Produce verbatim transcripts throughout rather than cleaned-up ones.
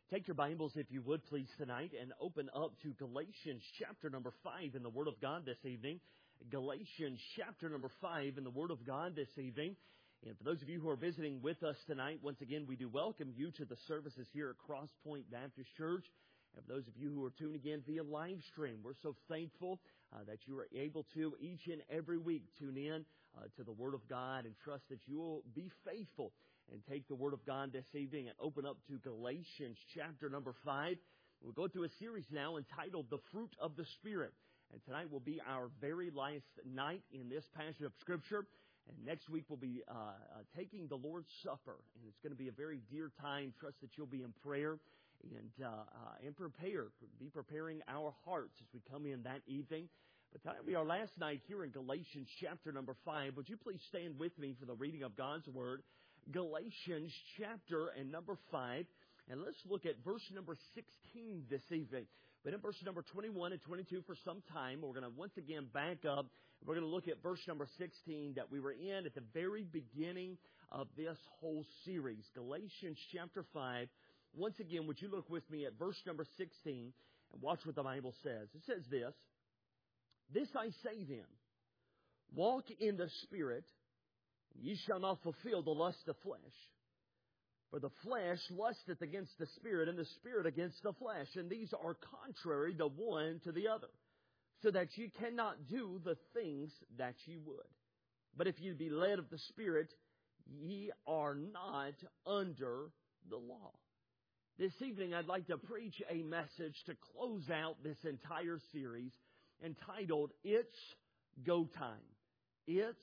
Take your Bibles, if you would, please, tonight, and open up to Galatians chapter number five in the Word of God this evening. Galatians chapter number five in the Word of God this evening. And for those of you who are visiting with us tonight, once again, we do welcome you to the services here at Cross Point Baptist Church. And for those of you who are tuning in via live stream, we're so thankful uh, that you are able to each and every week tune in uh, to the Word of God and trust that you will be faithful and take the Word of God this evening and open up to Galatians chapter number five. We'll go through a series now entitled The Fruit of the Spirit. And tonight will be our very last night in this passage of Scripture. And next week we'll be uh, uh, taking the Lord's Supper. And it's going to be a very dear time. Trust that you'll be in prayer and, uh, uh, and prepare. Be preparing our hearts as we come in that evening. But tonight will be our last night here in Galatians chapter number five. Would you please stand with me for the reading of God's Word? Galatians chapter and number five. And let's look at verse number sixteen this evening. But in verse number twenty-one and twenty-two for some time, we're going to once again back up. We're going to look at verse number sixteen that we were in at the very beginning of this whole series. Galatians chapter five. Once again, would you look with me at verse number sixteen and watch what the Bible says. It says this: "This I say then, walk in the Spirit, ye shall not fulfill the lust of flesh. For the flesh lusteth against the Spirit, and the Spirit against the flesh. And these are contrary the one to the other, so that ye cannot do the things that ye would. But if ye be led of the Spirit, ye are not under the law." This evening I'd like to preach a message to close out this entire series entitled, It's Go Time. It's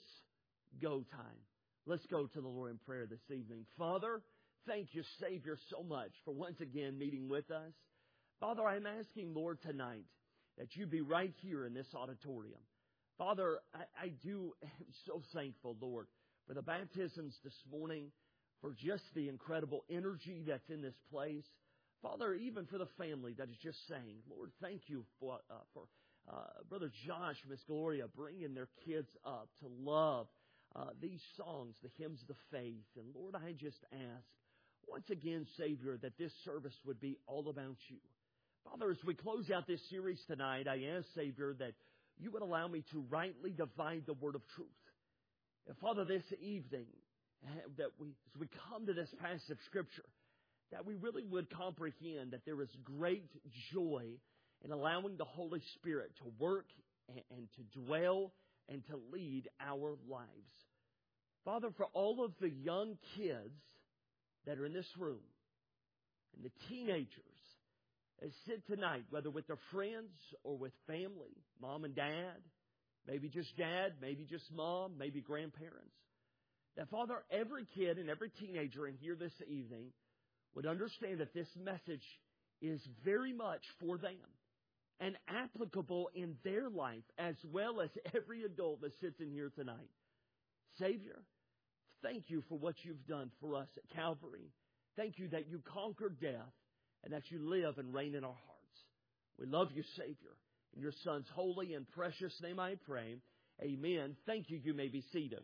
Go time. Let's go to the Lord in prayer this evening. Father, thank you, Savior, so much for once again meeting with us. Father, I'm asking, Lord, tonight that you be right here in this auditorium. Father, I, I do am so thankful, Lord, for the baptisms this morning, for just the incredible energy that's in this place. Father, even for the family that is just saying, Lord, thank you for, uh, for uh, Brother Josh, Miss Gloria, bringing their kids up to love Uh, these songs, the hymns of the faith. And Lord, I just ask, once again, Savior, that this service would be all about you. Father, as we close out this series tonight, I ask, Savior, that you would allow me to rightly divide the word of truth. And Father, this evening, that we, as we come to this passage of Scripture, that we really would comprehend that there is great joy in allowing the Holy Spirit to work and, and to dwell and to lead our lives. Father, for all of the young kids that are in this room, and the teenagers that sit tonight, whether with their friends or with family, mom and dad, maybe just dad, maybe just mom, maybe grandparents, that Father, every kid and every teenager in here this evening would understand that this message is very much for them and applicable in their life as well as every adult that sits in here tonight. Savior, thank you for what you've done for us at Calvary. Thank you that you conquered death and that you live and reign in our hearts. We love you, Savior. In your Son's holy and precious name I pray. Amen. Thank you. You may be seated.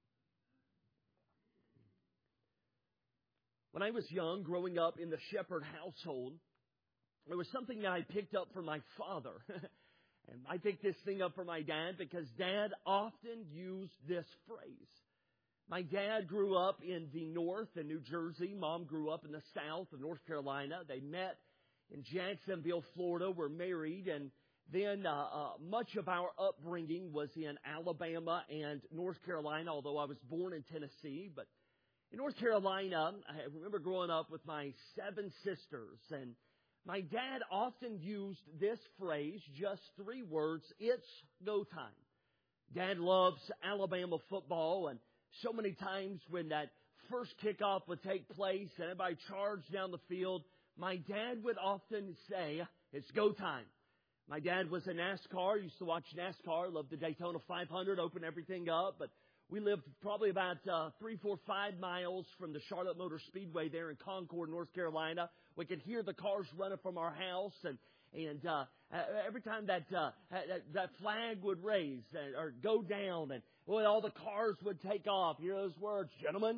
When I was young, growing up in the shepherd household, there was something that I picked up from my father. And I picked this thing up from my dad because Dad often used this phrase. My dad grew up in the north in New Jersey. Mom grew up in the south of North Carolina. They met in Jacksonville, Florida, were married. And then uh, uh, much of our upbringing was in Alabama and North Carolina, although I was born in Tennessee. But in North Carolina, I remember growing up with my seven sisters, and my dad often used this phrase, just three words, it's go time. Dad loves Alabama football, and so many times when that first kickoff would take place and everybody charged down the field, my dad would often say, it's go time. My dad was a NASCAR, used to watch NASCAR, loved the Daytona five hundred, opened everything up, but we lived probably about uh, three, four, five miles from the Charlotte Motor Speedway there in Concord, North Carolina. We could hear the cars running from our house, and and uh, every time that, uh, that that flag would raise or go down, and well, all the cars would take off. You hear those words, gentlemen,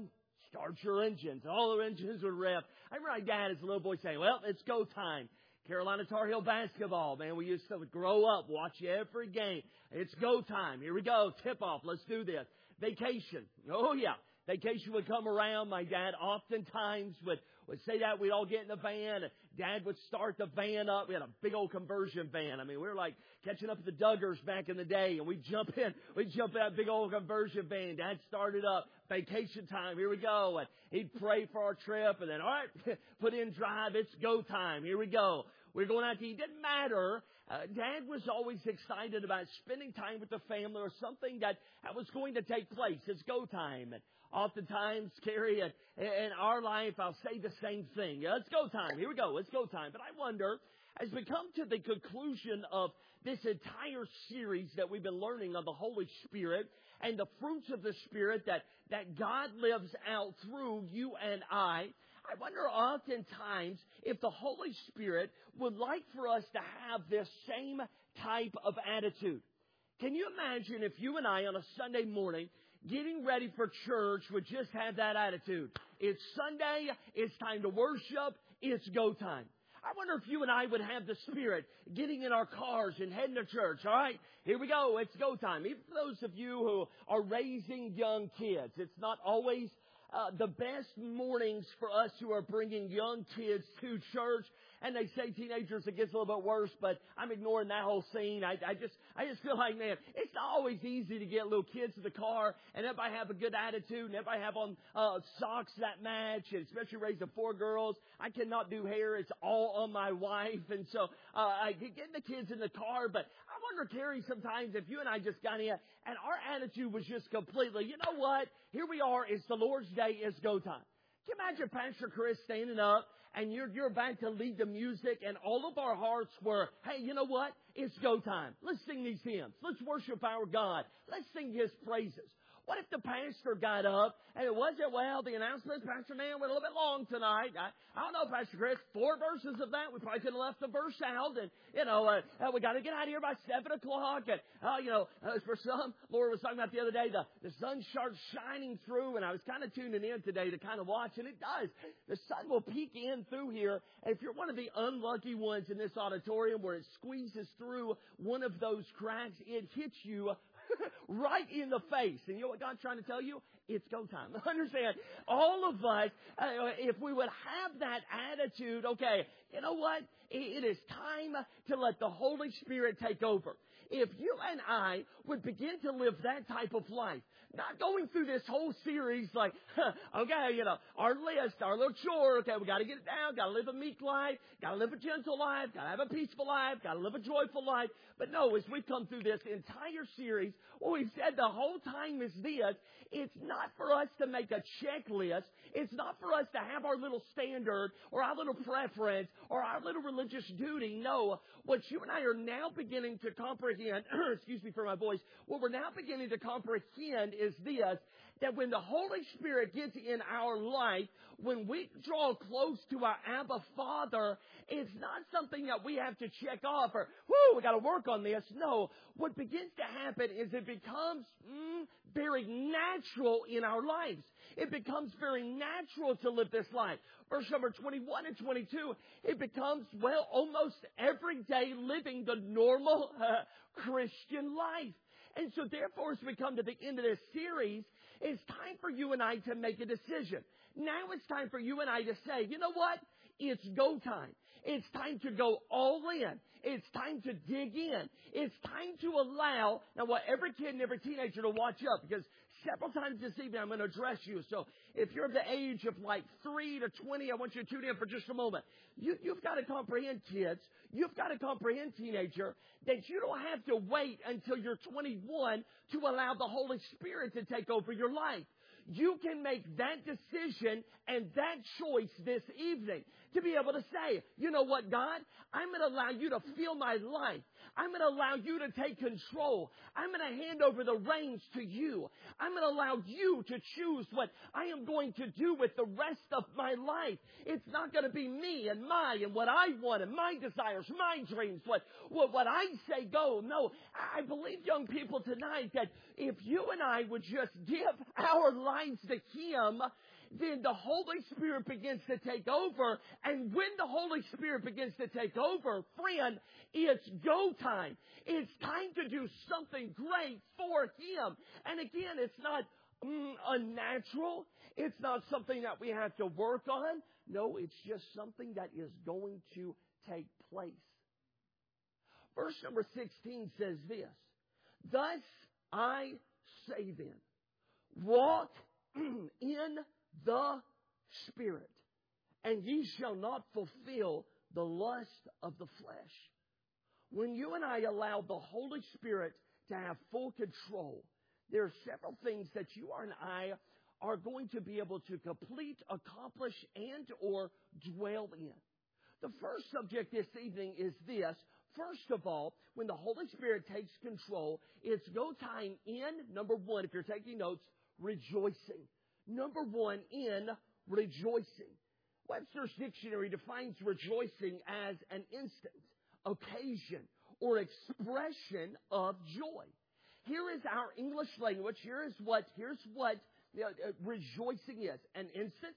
start your engines. All the engines would rev. I remember my dad as a little boy saying, well, it's go time. Carolina Tar Heel basketball, man. We used to grow up, watch every game. It's go time. Here we go. Tip off. Let's do this. Vacation. Oh, yeah. Vacation would come around. My dad oftentimes would, would say that. We'd all get in the van. Dad would start the van up. We had a big old conversion van. I mean, we were like catching up with the Duggars back in the day. And we'd jump in. We'd jump in that big old conversion van. Dad started up. Vacation time. Here we go. And he'd pray for our trip. And then, all right, put in drive. It's go time. Here we go. We're going out to eat. It didn't matter. Uh, Dad was always excited about spending time with the family or something that was going to take place. It's go time. And oftentimes, Carrie, in, in our life, I'll say the same thing. Yeah, it's go time. Here we go. It's go time. But I wonder, as we come to the conclusion of this entire series that we've been learning on the Holy Spirit and the fruits of the Spirit that, that God lives out through you and I, I wonder oftentimes if the Holy Spirit would like for us to have this same type of attitude. Can you imagine if you and I on a Sunday morning getting ready for church would just have that attitude? It's Sunday, it's time to worship, it's go time. I wonder if you and I would have the Spirit getting in our cars and heading to church. All right, here we go, it's go time. Even for those of you who are raising young kids, it's not always Uh, the best mornings for us who are bringing young kids to church. And they say teenagers, it gets a little bit worse, but I'm ignoring that whole scene. I, I just, I just feel like, man, it's not always easy to get little kids to the car and everybody have a good attitude and everybody have on uh, socks that match, and especially raising four girls. I cannot do hair. It's all on my wife. And so, uh, I get the kids in the car, but I wonder, Carrie, sometimes if you and I just got in and our attitude was just completely, you know what? Here we are. It's the Lord's Day. It's go time. Can you imagine Pastor Chris standing up and you're, you're about to lead the music and all of our hearts were, hey, you know what? It's go time. Let's sing these hymns. Let's worship our God. Let's sing His praises. What if the pastor got up and it wasn't, well, the announcement, Pastor Dan, went a little bit long tonight. I, I don't know, Pastor Chris, four verses of that. We probably could have left the verse out. And, you know, uh, uh, we got to get out of here by seven o'clock. And, uh, you know, uh, for some, Laura was talking about the other day, the, the sun starts shining through. And I was kind of tuning in today to kind of watch. And it does. The sun will peek in through here. And if you're one of the unlucky ones in this auditorium where it squeezes through one of those cracks, it hits you right in the face. And you know what God's trying to tell you? It's go time. Understand? All of us, uh, if we would have that attitude, okay, you know what? It, it is time to let the Holy Spirit take over. If you and I would begin to live that type of life, not going through this whole series like, huh, okay, you know, our list, our little chore, okay, we got to get it down, got to live a meek life, got to live a gentle life, got to have a peaceful life, got to live a joyful life. But no, as we come through this entire series, what we've said the whole time is this: it's not for us to make a checklist. It's not for us to have our little standard or our little preference or our little religious duty. No, what you and I are now beginning to comprehend, excuse me for my voice, what we're now beginning to comprehend is this: that when the Holy Spirit gets in our life, when we draw close to our Abba Father, it's not something that we have to check off or, whoo, we got to work on this. No, what begins to happen is it becomes mm, very natural in our lives. It becomes very natural to live this life. Verse number twenty-one and twenty-two, it becomes, well, almost everyday living the normal uh, Christian life. And so therefore, as we come to the end of this series, it's time for you and I to make a decision. Now it's time for you and I to say, you know what? It's go time. It's time to go all in. It's time to dig in. It's time to allow, now what, every kid and every teenager to watch up, because several times this evening I'm going to address you. So if you're of the age of like three to twenty, I want you to tune in for just a moment. You, you've got to comprehend, kids. You've got to comprehend, teenager, that you don't have to wait until you're twenty-one to allow the Holy Spirit to take over your life. You can make that decision and that choice this evening to be able to say, you know what, God, I'm going to allow you to fill my life. I'm going to allow you to take control. I'm going to hand over the reins to you. I'm going to allow you to choose what I am going to do with the rest of my life. It's not going to be me and my and what I want and my desires, my dreams, what, what, what I say go. No, I believe, young people, tonight that if you and I would just give our lives to Him, then the Holy Spirit begins to take over. And when the Holy Spirit begins to take over, friend, it's go time. It's time to do something great for Him. And again, it's not mm, unnatural. It's not something that we have to work on. No, it's just something that is going to take place. Verse number sixteen says this, thus I say then, walk in the Spirit, and ye shall not fulfill the lust of the flesh. When you and I allow the Holy Spirit to have full control, there are several things that you and I are going to be able to complete, accomplish, and or dwell in. The first subject this evening is this. First of all, when the Holy Spirit takes control, it's go time in, number one, if you're taking notes, rejoicing. Number one, in rejoicing. Webster's Dictionary defines rejoicing as an instant, occasion, or expression of joy. Here is our English language. Here is what, here's what you know, rejoicing is. An instant,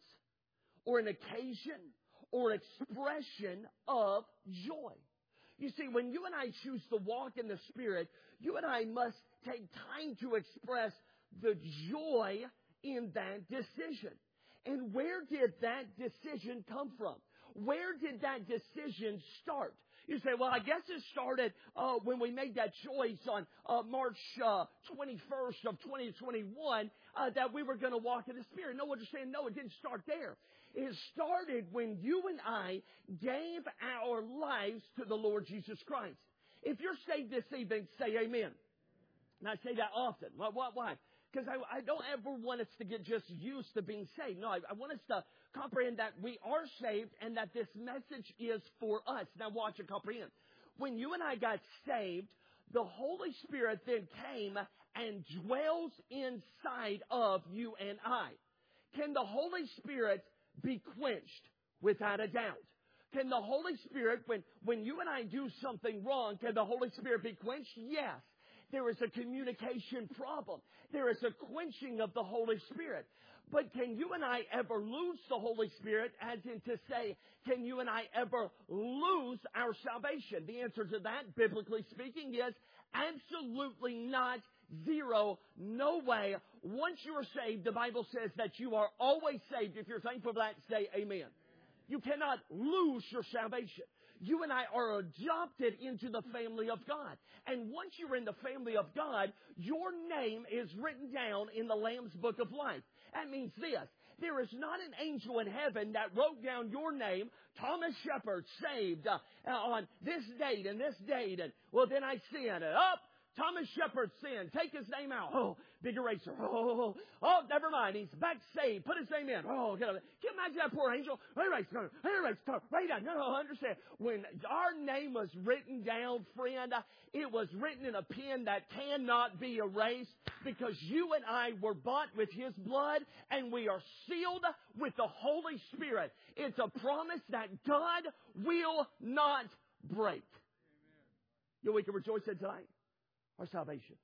or an occasion, or expression of joy. You see, when you and I choose to walk in the Spirit, you and I must take time to express the joy in that decision. And where did that decision come from? Where did that decision start? You say, well, I guess it started uh, when we made that choice on uh, March uh, twenty-first of twenty twenty-one uh, that we were going to walk in the Spirit. No, what you're saying, no, it didn't start there. It started when you and I gave our lives to the Lord Jesus Christ. If you're saved this evening, say amen. And I say that often. Why? Why? Because I, I don't ever want us to get just used to being saved. No, I, I want us to comprehend that we are saved and that this message is for us. Now watch and comprehend. When you and I got saved, the Holy Spirit then came and dwells inside of you and I. Can the Holy Spirit be quenched? Without a doubt. Can the Holy Spirit, when, when you and I do something wrong, can the Holy Spirit be quenched? Yes. There is a communication problem. There is a quenching of the Holy Spirit. But can you and I ever lose the Holy Spirit? As in to say, can you and I ever lose our salvation? The answer to that, biblically speaking, is absolutely not. Zero. No way. Once you are saved, the Bible says that you are always saved. If you're thankful for that, say amen. You cannot lose your salvation. You and I are adopted into the family of God. And once you're in the family of God, your name is written down in the Lamb's Book of Life. That means this. There is not an angel in heaven that wrote down your name, Thomas Shepard, saved uh, on this date and this date. And, well, then I sinned. And up. Thomas Shepard sinned. Take his name out. Oh, big eraser. Oh, oh, never mind. He's back saved. Put his name in. Oh, get it. Can you imagine that poor angel? Eraser. Eraser. Right down. No, no, understand. When our name was written down, friend, it was written in a pen that cannot be erased because you and I were bought with His blood and we are sealed with the Holy Spirit. It's a promise that God will not break. Amen. You know, we can rejoice in tonight. Our salvation.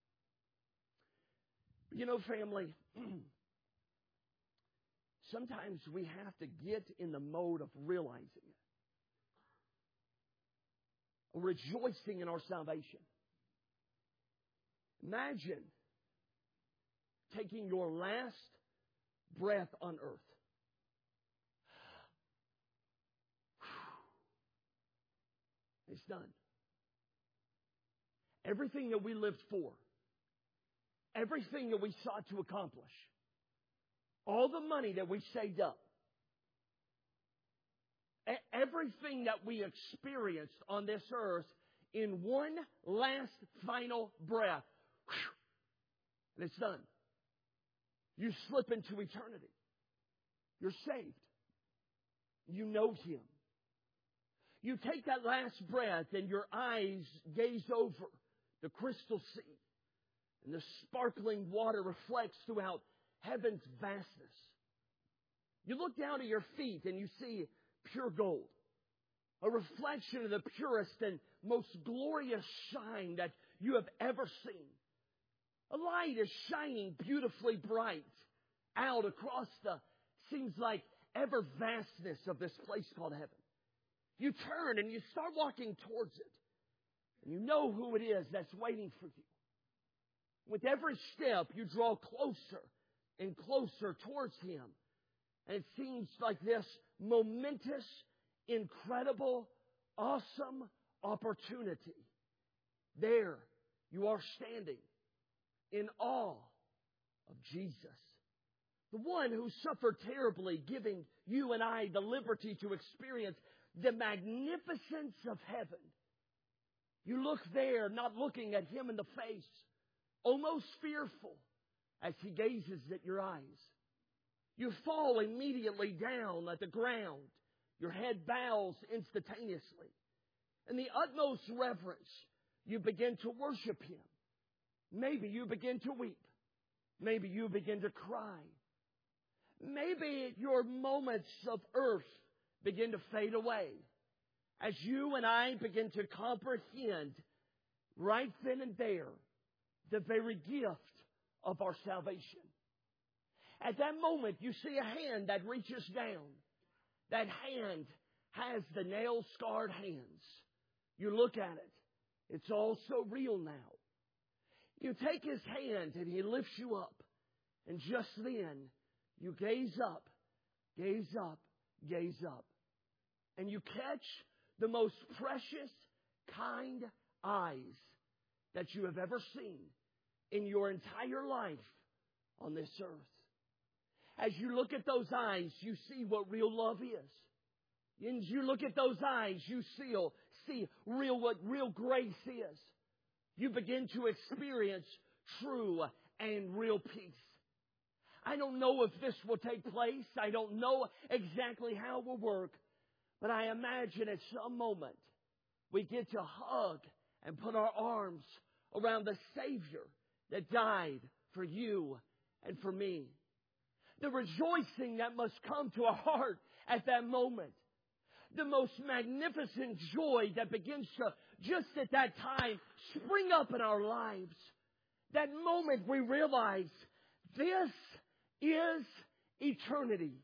You know, family, sometimes we have to get in the mode of realizing it. Rejoicing in our salvation. Imagine taking your last breath on earth. It's done. Everything that we lived for, everything that we sought to accomplish, all the money that we saved up, everything that we experienced on this earth in one last final breath, and it's done. You slip into eternity. You're saved. You know Him. You take that last breath and your eyes gaze over the crystal sea, and the sparkling water reflects throughout heaven's vastness. You look down at your feet and you see pure gold, a reflection of the purest and most glorious shine that you have ever seen. A light is shining beautifully bright out across the seems like ever vastness of this place called heaven. You turn and you start walking towards it. And you know who it is that's waiting for you. With every step, you draw closer and closer towards Him. And it seems like this momentous, incredible, awesome opportunity. There you are standing in awe of Jesus. The one who suffered terribly, giving you and I the liberty to experience the magnificence of heaven. You look there, not looking at Him in the face, almost fearful as He gazes at your eyes. You fall immediately down at the ground. Your head bows instantaneously. In the utmost reverence, you begin to worship Him. Maybe you begin to weep. Maybe you begin to cry. Maybe your moments of earth begin to fade away as you and I begin to comprehend right then and there the very gift of our salvation. At that moment, you see a hand that reaches down. That hand has the nail-scarred hands. You look at it. It's all so real now. You take His hand and He lifts you up. And just then, you gaze up, gaze up, gaze up. And you catch the most precious, kind eyes that you have ever seen in your entire life on this earth. As you look at those eyes, you see what real love is. And you look at those eyes, you see, see real what real grace is. You begin to experience true and real peace. I don't know if this will take place. I don't know exactly how it will work. But I imagine at some moment we get to hug and put our arms around the Savior that died for you and for me. The rejoicing that must come to our heart at that moment. The most magnificent joy that begins to, just at that time, spring up in our lives. That moment we realize this is eternity.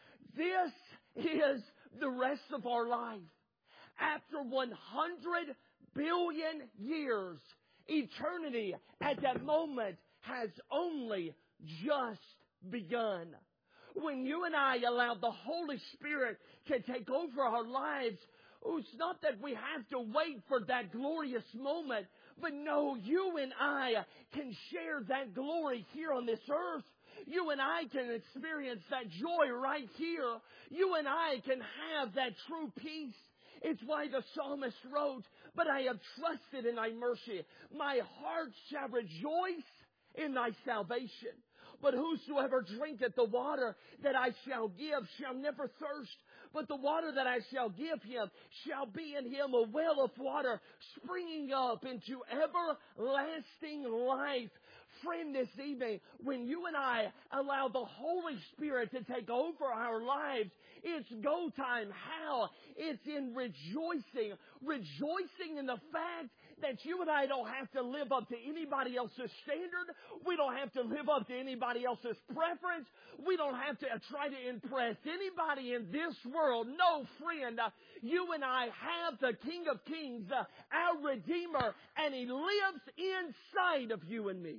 This is the rest of our life. After one hundred billion years, eternity at that moment has only just begun. When you and I allow the Holy Spirit to take over our lives, it's not that we have to wait for that glorious moment, but no, you and I can share that glory here on this earth. You and I can experience that joy right here. You and I can have that true peace. It's why the psalmist wrote, "But I have trusted in thy mercy. My heart shall rejoice in thy salvation. But whosoever drinketh the water that I shall give shall never thirst. But the water that I shall give him shall be in him a well of water springing up into everlasting life." Friend, this evening, when you and I allow the Holy Spirit to take over our lives, it's go time. How? It's in rejoicing. Rejoicing in the fact that you and I don't have to live up to anybody else's standard. We don't have to live up to anybody else's preference. We don't have to try to impress anybody in this world. No, friend, uh, you and I have the King of Kings, uh, our Redeemer, and He lives inside of you and me.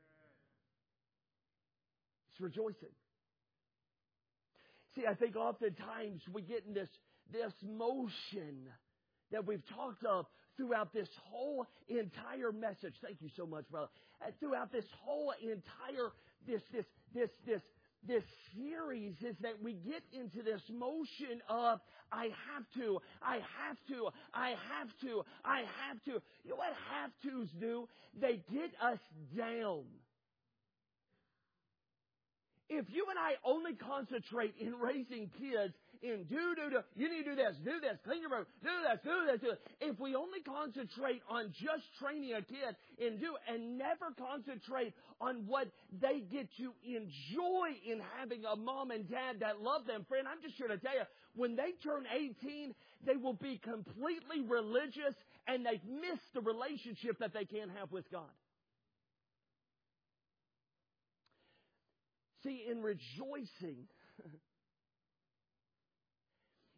It's rejoicing. See, I think oftentimes we get in this, this motion that we've talked of throughout this whole entire message. Thank you so much, brother. And throughout this whole entire, this, this, this, this, this series is that we get into this motion of, I have to, I have to, I have to, I have to. You know what have-tos do? They get us down. If you and I only concentrate in raising kids in do, do, do, you need to do this, do this, clean your room, do this, do this, do this. If we only concentrate on just training a kid in do and never concentrate on what they get to enjoy in having a mom and dad that love them, friend, I'm just here to tell you, when they turn eighteen, they will be completely religious and they've missed the relationship that they can have with God. See, in rejoicing,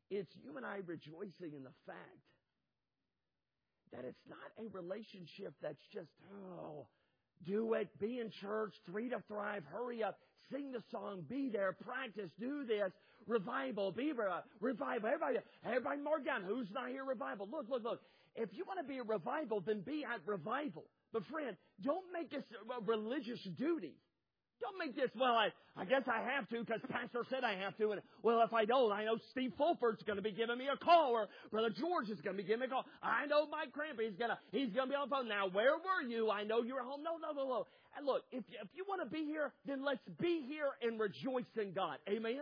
It's you and I rejoicing in the fact that it's not a relationship that's just, oh, do it, be in church, three to thrive, hurry up, sing the song, be there, practice, do this, revival, be re- revival. Everybody, everybody mark down, who's not here revival? Look, look, look. If you want to be a revival, then be at revival. But friend, don't make this a religious duty. Don't make this, well, I, I guess I have to because Pastor said I have to. And, well, if I don't, I know Steve Fulford's going to be giving me a call, or Brother George is going to be giving me a call. I know Mike Crampy is going to, he's going to be on the phone. Now, where were you? I know you were home. No, no, no, no. And look, if, if you want to be here, then let's be here and rejoice in God. Amen?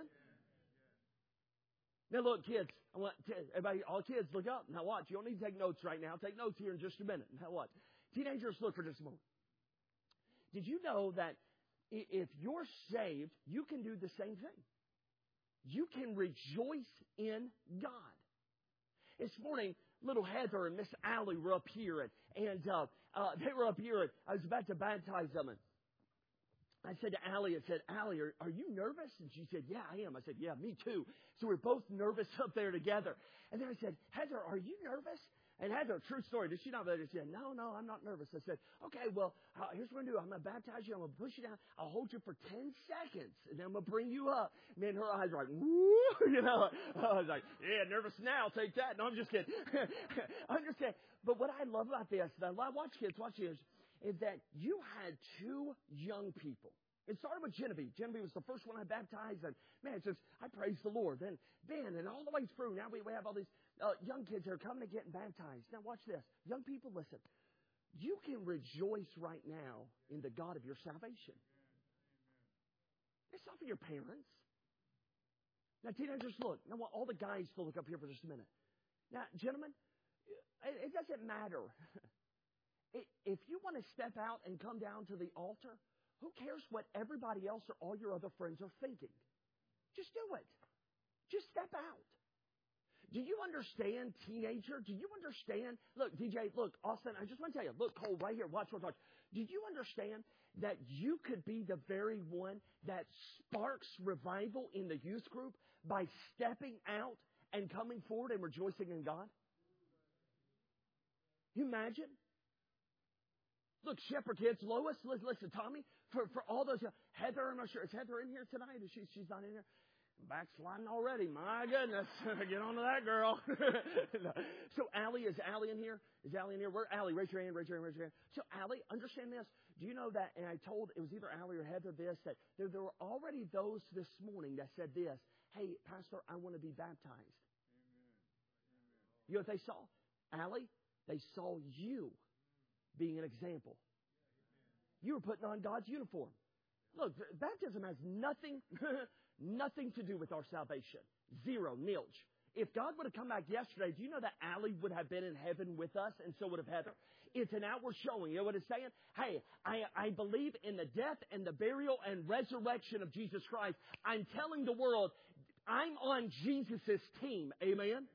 Now, look, kids, I want to, everybody, all kids, look up. Now, watch. You don't need to take notes right now. Take notes here in just a minute. Now, watch. Teenagers, look for just a moment. Did you know that if you're saved, you can do the same thing? You can rejoice in God. This morning, little Heather and Miss Allie were up here, and, and uh, uh, they were up here, and I was about to baptize them. And I said to Allie, I said, Allie, are, are you nervous? And she said, yeah, I am. I said, yeah, me too. So we're both nervous up there together. And then I said, Heather, are you nervous? And Heather, true story, did she not believe it? She said, no, no, I'm not nervous. I said, okay, well, uh, here's what I'm going to do. I'm going to baptize you. I'm going to push you down. I'll hold you for ten seconds, and then I'm going to bring you up. Man, her eyes were like, woo, you know. I was like, yeah, nervous now. Take that. No, I'm just kidding. I'm just kidding. But what I love about this, and I love, watch kids, watch kids, is that you had two young people. It started with Genevieve. Genevieve was the first one I baptized, and man, it's just, I praise the Lord. Then Ben, and all the way through, now we, we have all these uh, young kids that are coming to get baptized. Now watch this. Young people, listen. You can rejoice right now in the God of your salvation. It's not for your parents. Now, teenagers, look. Now, I want all the guys to look up here for just a minute. Now, gentlemen, it, it doesn't matter. If you want to step out and come down to the altar, who cares what everybody else or all your other friends are thinking? Just do it. Just step out. Do you understand, teenager? Do you understand? Look, D J, look, Austin, I just want to tell you. Look, Cole, right here. Watch, watch, watch. Do you understand that you could be the very one that sparks revival in the youth group by stepping out and coming forward and rejoicing in God? You imagine? Look, shepherd kids, Lois, listen, listen, Tommy, for, for all those, Heather, I'm not sure, is Heather in here tonight? Is she, she's not in here? Backsliding already, my goodness. Get on to that girl. So Allie, is Allie in here? Is Allie in here? Where, Allie, raise your hand, raise your hand, raise your hand. So Allie, understand this. Do you know that, and I told, it was either Allie or Heather this, that there, there were already those this morning that said this, hey, Pastor, I want to be baptized. Amen. You know what they saw? Allie, they saw you being an example. You were putting on God's uniform. Look, baptism has nothing, nothing to do with our salvation. Zero, nilch. If God would have come back yesterday, do you know that Allie would have been in heaven with us, and so would have Heather? It's an outward showing. You know what it's saying? Hey, I, I believe in the death and the burial and resurrection of Jesus Christ. I'm telling the world, I'm on Jesus' team. Amen?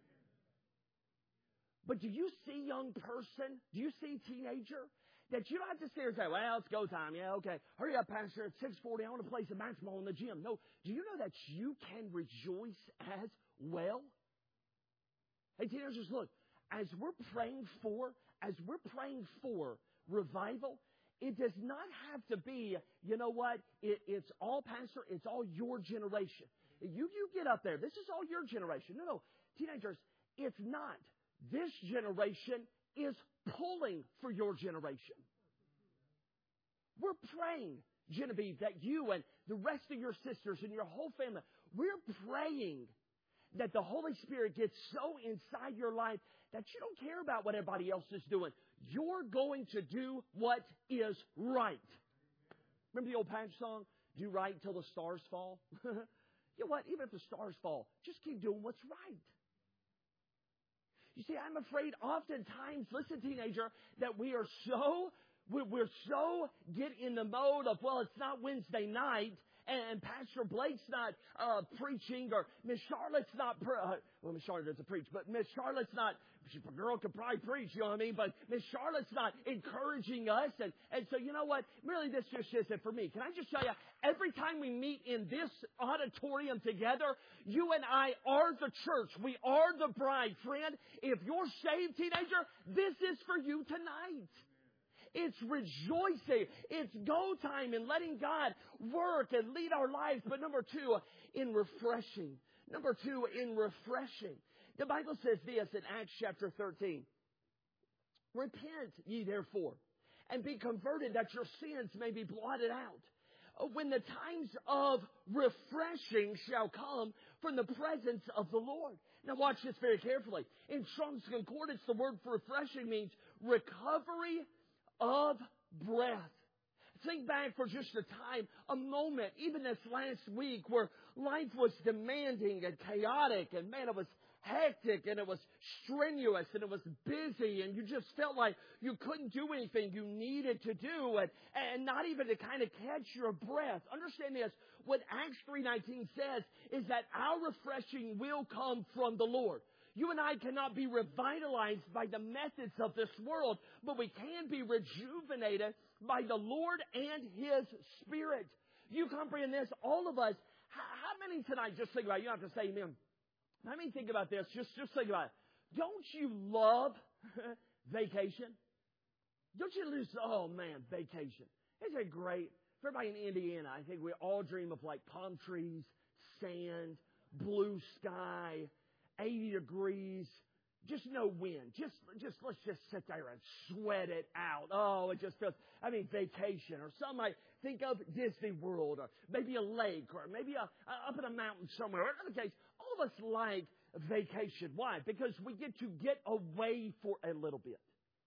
But do you see, young person, do you see, teenager, that you don't have to sit here and say, well, it's go time. Yeah, okay. Hurry up, Pastor. It's six forty. I want to play some basketball in the gym. No. Do you know that you can rejoice as well? Hey, teenagers, look. As we're praying for, as we're praying for revival, it does not have to be, you know what, it, it's all, Pastor, it's all your generation. You, you get up there. This is all your generation. No, no. Teenagers, it's not. This generation is pulling for your generation. We're praying, Genevieve, that you and the rest of your sisters and your whole family, we're praying that the Holy Spirit gets so inside your life that you don't care about what everybody else is doing. You're going to do what is right. Remember the old Patch song, do right till the stars fall? You know what? Even if the stars fall, just keep doing what's right. You see, I'm afraid oftentimes, listen, teenager, that we are so, we're so get in the mode of, well, it's not Wednesday night, and Pastor Blake's not uh, preaching, or Miss Charlotte's not, pre- uh, well, Miss Charlotte doesn't preach, but Miss Charlotte's not, a girl could probably preach, you know what I mean? But Miss Charlotte's not encouraging us. And, and so, you know what? Really, this just isn't for me. Can I just tell you, every time we meet in this auditorium together, you and I are the church. We are the bride. Friend, if you're saved, teenager, this is for you tonight. It's rejoicing. It's go time and letting God work and lead our lives. But number two, in refreshing. Number two, in refreshing. The Bible says this in Acts chapter thirteen. Repent ye therefore, and be converted, that your sins may be blotted out, when the times of refreshing shall come from the presence of the Lord. Now watch this very carefully. In Strong's Concordance, the word for refreshing means recovery of breath. Think back for just a time, a moment, even this last week, where life was demanding and chaotic, and man, it was hectic, and it was strenuous, and it was busy, and you just felt like you couldn't do anything you needed to do, and, and not even to kind of catch your breath. Understand this, what Acts three nineteen says is that our refreshing will come from the Lord. You and I cannot be revitalized by the methods of this world, but we can be rejuvenated by the Lord and His Spirit. You comprehend this? All of us. How many tonight, just think about it, you don't have to say amen. How many think about this? Just, just think about it. Don't you love vacation? Don't you lose, oh man, vacation. Isn't it great? For everybody in Indiana, I think we all dream of like palm trees, sand, blue sky, eighty degrees, just no wind. Just, just, let's just sit there and sweat it out. Oh, it just feels, I mean, vacation. Or some might think of Disney World, or maybe a lake, or maybe a, a, up in a mountain somewhere. In other case, all of us like vacation. Why? Because we get to get away for a little bit.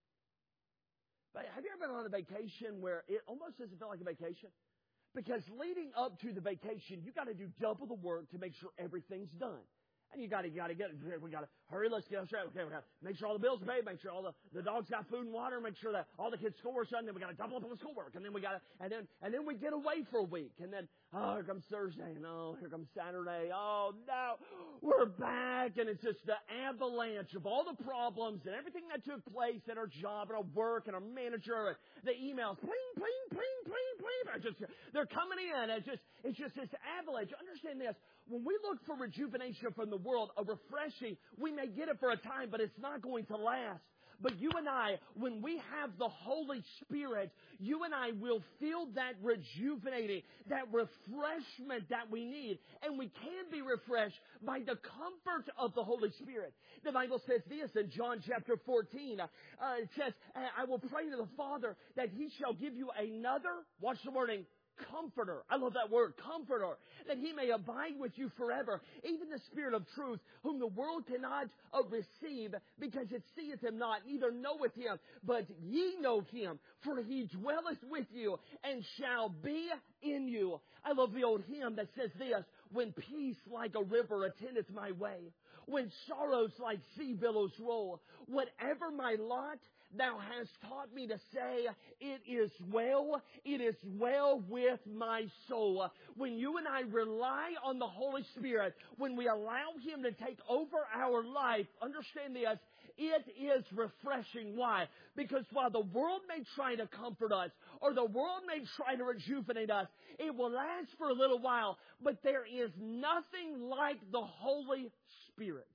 But have you ever been on a vacation where it almost doesn't feel like a vacation? Because leading up to the vacation, you got to do double the work to make sure everything's done. And you got to, got to get, we got to hurry. Let's get straight. Okay, we got to make sure all the bills are paid. Make sure all the, the dogs got food and water. Make sure that all the kids' schoolwork's done. Then we got to double up on the schoolwork. And then we got to, and then, and then we get away for a week. And then, oh, here comes Thursday. And oh, here comes Saturday. Oh, no, we're back. And it's just the avalanche of all the problems and everything that took place at our job and our work and our manager and the emails. Pling, pling, pling, pling, pling. They're just, they're coming in. It's just, it's just this avalanche. Understand this. When we look for rejuvenation from the world, a refreshing, we may get it for a time, but it's not going to last. But you and I, when we have the Holy Spirit, you and I will feel that rejuvenating, that refreshment that we need. And we can be refreshed by the comfort of the Holy Spirit. The Bible says this in John chapter fourteen. Uh, it says, I will pray to the Father that He shall give you another, watch the wording, Comforter. I love that word, Comforter. That He may abide with you forever. Even the Spirit of truth, whom the world cannot uh, receive, because it seeth Him not, neither knoweth Him. But ye know Him, for He dwelleth with you, and shall be in you. I love the old hymn that says this, when peace like a river attendeth my way, when sorrows like sea billows roll, whatever my lot, Thou hast taught me to say, it is well, it is well with my soul. When you and I rely on the Holy Spirit, when we allow Him to take over our life, understand this, it is refreshing. Why? Because while the world may try to comfort us, or the world may try to rejuvenate us, it will last for a little while, but there is nothing like the Holy Spirit.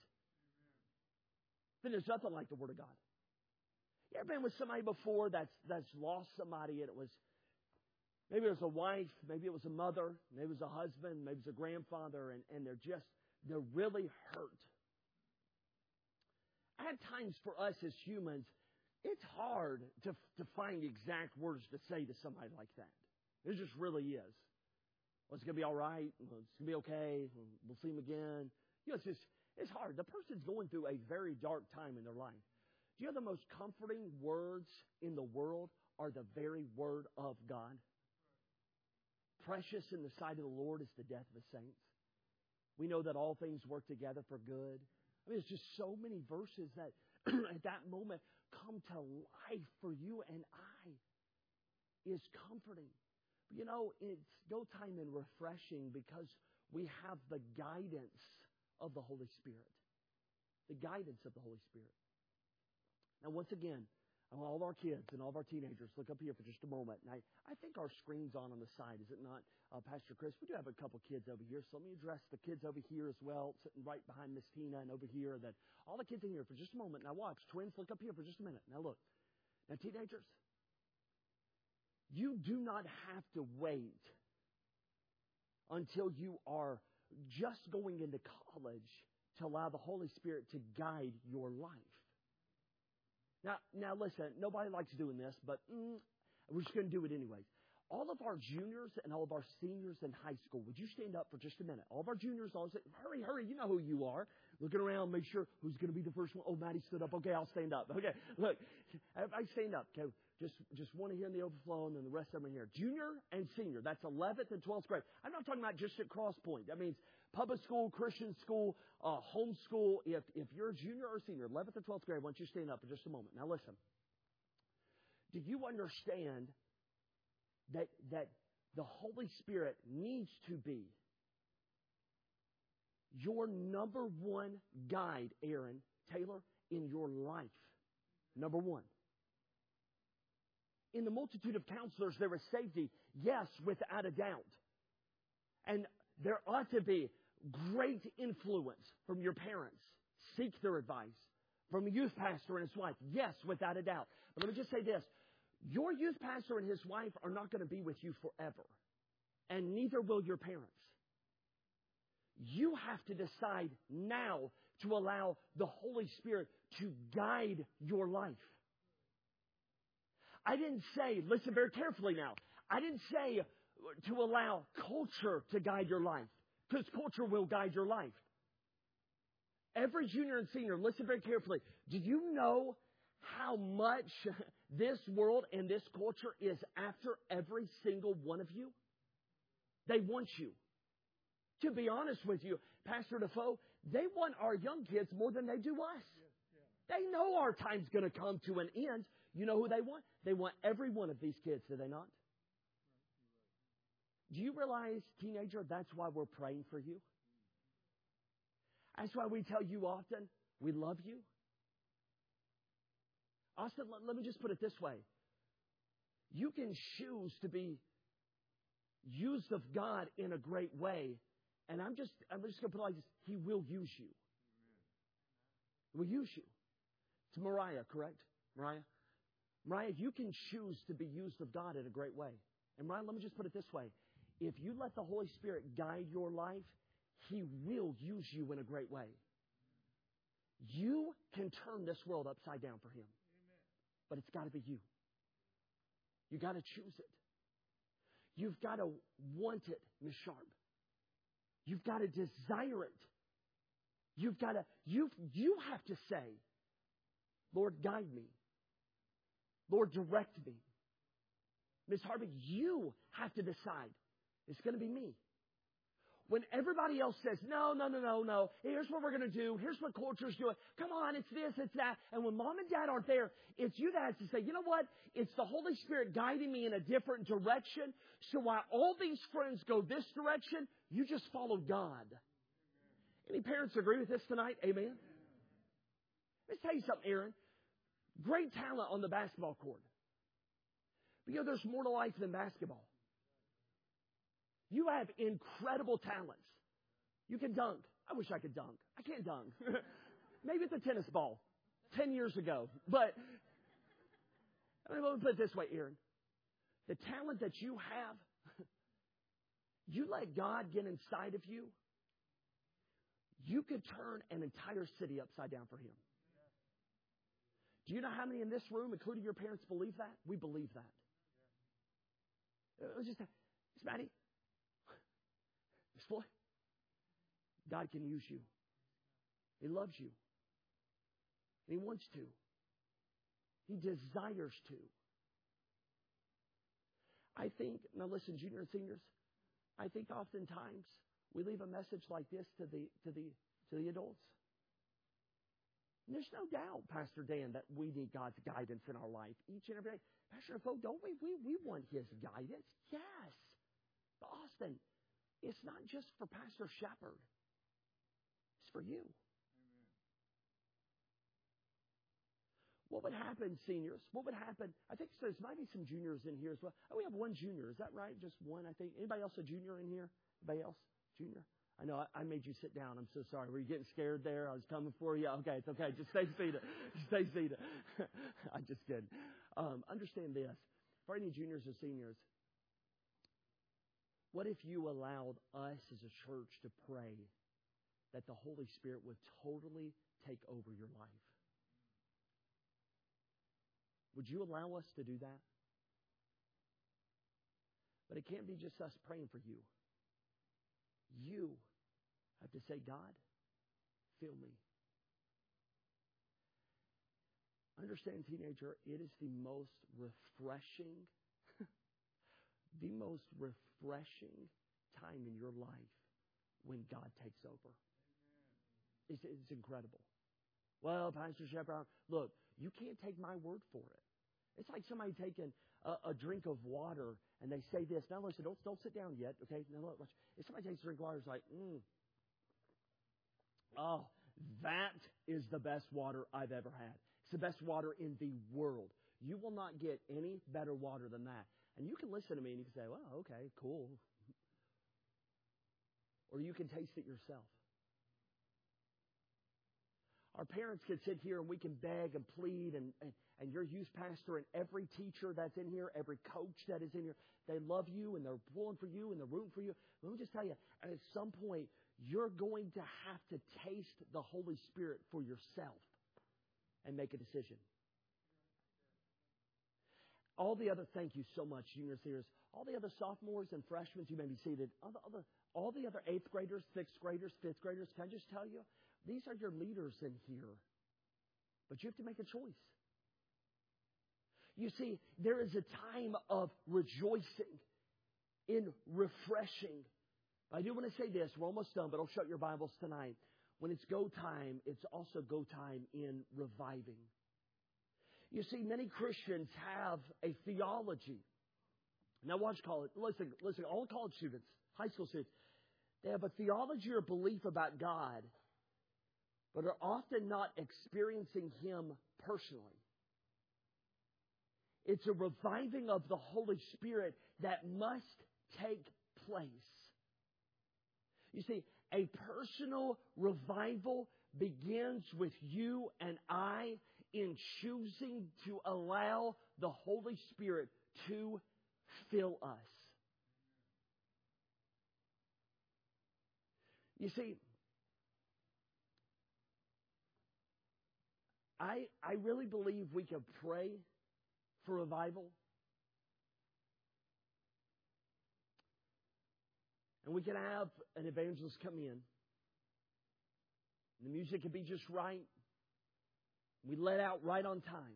Then there's nothing like the Word of God. You ever been with somebody before that's that's lost somebody, and it was, maybe it was a wife, maybe it was a mother, maybe it was a husband, maybe it was a grandfather, and, and they're just, they're really hurt. At times for us as humans, it's hard to, to find the exact words to say to somebody like that. It just really is. Well, it's going to be all right. Well, it's going to be okay. We'll see him again. You know, it's just, it's hard. The person's going through a very dark time in their life. Do you know the most comforting words in the world are the very word of God? Precious in the sight of the Lord is the death of the saints. We know that all things work together for good. I mean, it's just so many verses that at that moment come to life for you and I. Is comforting. You know, it's go time and refreshing because we have the guidance of the Holy Spirit. The guidance of the Holy Spirit. Now, once again, I want all of our kids and all of our teenagers, look up here for just a moment. And I, I think our screen's on on the side, is it not, uh, Pastor Chris? We do have a couple kids over here, so let me address the kids over here as well, sitting right behind Miss Tina and over here. That all the kids in here for just a moment. Now watch, twins, look up here for just a minute. Now look. Now teenagers, you do not have to wait until you are just going into college to allow the Holy Spirit to guide your life. Now, now listen, nobody likes doing this, but mm, we're just going to do it anyways. All of our juniors and all of our seniors in high school, would you stand up for just a minute? All of our juniors, all say, hurry, hurry, you know who you are. Looking around, make sure who's going to be the first one. Oh, Maddie stood up. Okay, I'll stand up. Okay, look, everybody stand up. Okay, just just one here in the overflow, and then the rest of them are here. Junior and senior, that's eleventh and twelfth grade. I'm not talking about just at Cross Point. That means public school, Christian school, uh, home school. If, if you're a junior or senior, eleventh or twelfth grade, I want you to stand up for just a moment. Now listen. Do you understand that, that the Holy Spirit needs to be your number one guide, Aaron Taylor, in your life? Number one. In the multitude of counselors, there is safety. Yes, without a doubt. And there ought to be great influence from your parents. Seek their advice. From a youth pastor and his wife. Yes, without a doubt. But let me just say this. Your youth pastor and his wife are not going to be with you forever. And neither will your parents. You have to decide now to allow the Holy Spirit to guide your life. I didn't say, listen very carefully now, I didn't say to allow culture to guide your life, because culture will guide your life. Every junior and senior, listen very carefully. Do you know how much this world and this culture is after every single one of you? They want you. To be honest with you, Pastor Defoe, they want our young kids more than they do us. They know our time's going to come to an end. You know who they want? They want every one of these kids, do they not? Do you realize, teenager, that's why we're praying for you? That's why we tell you often, we love you. Austin, let, let me just put it this way. You can choose to be used of God in a great way. And I'm just, I'm just going to put it like this. He will use you. He will use you. It's Mariah, correct? Mariah? Mariah, you can choose to be used of God in a great way. And Mariah, let me just put it this way. If you let the Holy Spirit guide your life, He will use you in a great way. You can turn this world upside down for Him. But it's got to be you. You got to choose it. You've got to want it, Miss Sharp. You've got to desire it. You've got to, you you have to say, Lord, guide me. Lord, direct me. Miss Harvey, you have to decide. It's going to be me. When everybody else says, no, no, no, no, no, here's what we're going to do. Here's what culture's doing. Come on, it's this, it's that. And when mom and dad aren't there, it's you that has to say, you know what? It's the Holy Spirit guiding me in a different direction. So while all these friends go this direction, you just follow God. Any parents agree with this tonight? Amen? Let's tell you something, Aaron. Great talent on the basketball court. But you know, there's more to life than basketball. You have incredible talents. You can dunk. I wish I could dunk. I can't dunk. Maybe it's a tennis ball ten years ago. But I mean, let me put it this way, Aaron. The talent that you have, you let God get inside of you, you could turn an entire city upside down for Him. Do you know how many in this room, including your parents, believe that? We believe that. It was just, Miss Maddie, Miss Floyd, God can use you. He loves you. And He wants to. He desires to. I think, now listen, junior and seniors, I think oftentimes we leave a message like this to the to the to the adults. And there's no doubt, Pastor Dan, that we need God's guidance in our life each and every day. Pastor Defoe, don't we? We, we want His guidance. Yes. But Austin, it's not just for Pastor Shepard. It's for you. Amen. What would happen, seniors? What would happen? I think so, there's might be some juniors in here as well. Oh, we have one junior. Is that right? Just one, I think. Anybody else a junior in here? Anybody else? Junior? I know I, I made you sit down. I'm so sorry. Were you getting scared there? I was coming for you. Okay, it's okay. Just stay seated. Just stay seated. I'm just kidding. Um, understand this. For any juniors or seniors, what if you allowed us as a church to pray that the Holy Spirit would totally take over your life? Would you allow us to do that? But it can't be just us praying for you. You have to say, God, fill me. Understand, teenager, it is the most refreshing, the most refreshing time in your life when God takes over. It's, it's incredible. Well, Pastor Shepard, look, you can't take my word for it. It's like somebody taking a, a drink of water and they say this. Now listen, don't, don't sit down yet, okay? Now look, if somebody takes a drink of water, it's like, mm, oh, that is the best water I've ever had. It's the best water in the world. You will not get any better water than that. And you can listen to me and you can say, well, okay, cool. Or you can taste it yourself. Our parents could sit here and we can beg and plead, and, and, and your youth pastor and every teacher that's in here, every coach that is in here, they love you and they're pulling for you and they're rooting for you. Let me just tell you, at some point, you're going to have to taste the Holy Spirit for yourself and make a decision. All the other, thank you so much, junior seniors, all the other sophomores and freshmen, you may be seated, all the other, all the other eighth graders, sixth graders, fifth graders, can I just tell you, these are your leaders in here. But you have to make a choice. You see, there is a time of rejoicing in refreshing. I do want to say this. We're almost done, but I'll shut your Bibles tonight. When it's go time, it's also go time in reviving. You see, many Christians have a theology. Now watch college. Listen, listen, all college students, high school students, they have a theology or belief about God, but are often not experiencing Him personally. It's a reviving of the Holy Spirit that must take place. You see, a personal revival begins with you and I in choosing to allow the Holy Spirit to fill us. You see, I, I really believe we can pray for revival. And we can have an evangelist come in. The music can be just right. We let out right on time.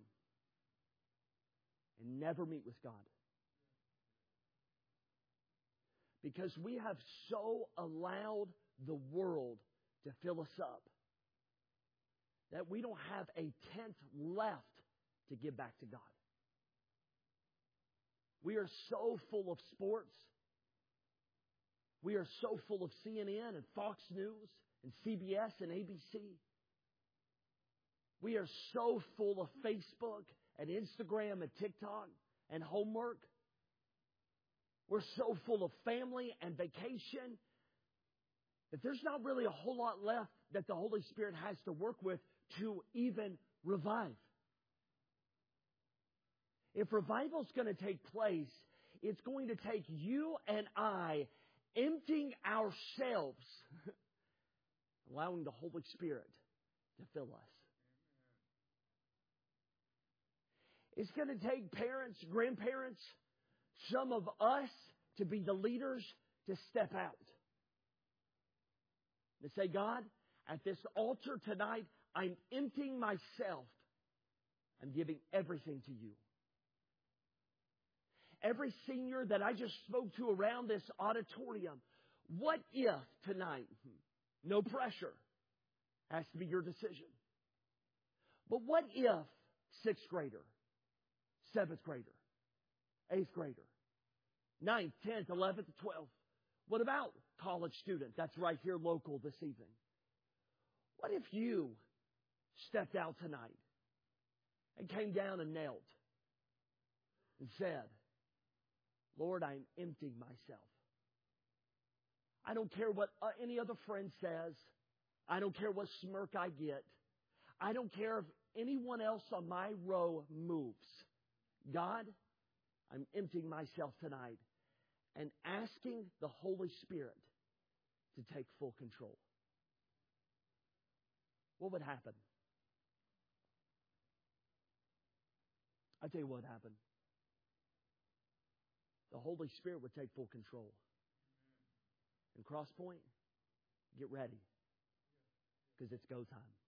And never meet with God. Because we have so allowed the world to fill us up that we don't have a tenth left to give back to God. We are so full of sports. We are so full of C N N and Fox News and C B S and A B C. We are so full of Facebook and Instagram and TikTok and homework. We're so full of family and vacation that there's not really a whole lot left that the Holy Spirit has to work with to even revive. If revival's going to take place, it's going to take you and I emptying ourselves, allowing the Holy Spirit to fill us. It's going to take parents, grandparents, some of us to be the leaders to step out. To say, God, at this altar tonight, I'm emptying myself. I'm giving everything to you. Every senior that I just spoke to around this auditorium, what if tonight, no pressure, has to be your decision. But what if sixth grader, seventh grader, eighth grader, ninth, tenth, eleventh, twelfth? What about college student that's right here local this evening? What if you stepped out tonight and came down and knelt and said, Lord, I'm emptying myself. I don't care what uh, any other friend says. I don't care what smirk I get. I don't care if anyone else on my row moves. God, I'm emptying myself tonight and asking the Holy Spirit to take full control. What would happen? I'll tell you what would happen. The Holy Spirit would take full control. And Cross Point, get ready. Because it's go time.